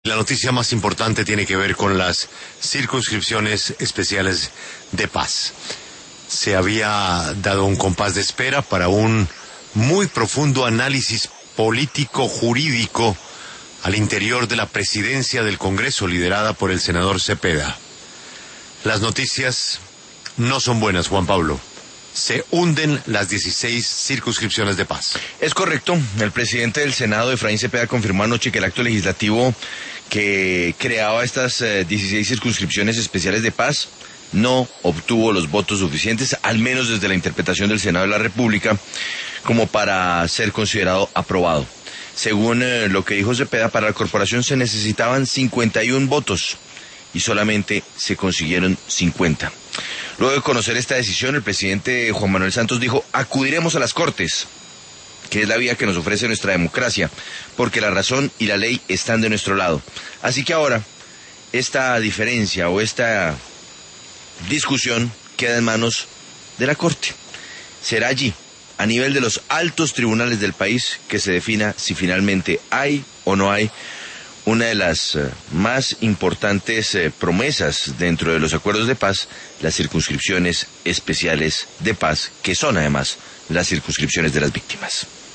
La noticia más importante tiene que ver con las circunscripciones especiales de paz. Se había dado un compás de espera para un muy profundo análisis político-jurídico al interior de la presidencia del Congreso liderada por el senador Cepeda. Las noticias no son buenas, Juan Pablo. Se hunden las 16 circunscripciones de paz. Es correcto. El presidente del Senado, Efraín Cepeda, confirmó anoche que el acto legislativo que creaba estas 16 circunscripciones especiales de paz no obtuvo los votos suficientes, al menos desde la interpretación del Senado de la República, como para ser considerado aprobado. Según lo que dijo Cepeda, para la corporación se necesitaban 51 votos y solamente se consiguieron 50. Luego de conocer esta decisión, el presidente Juan Manuel Santos dijo: acudiremos a las Cortes, que es la vía que nos ofrece nuestra democracia, porque la razón y la ley están de nuestro lado. Así que ahora, esta diferencia o esta discusión queda en manos de la Corte. Será allí, a nivel de los altos tribunales del país, que se defina si finalmente hay o no hay una de las más importantes promesas dentro de los acuerdos de paz, las circunscripciones especiales de paz, que son además las circunscripciones de las víctimas.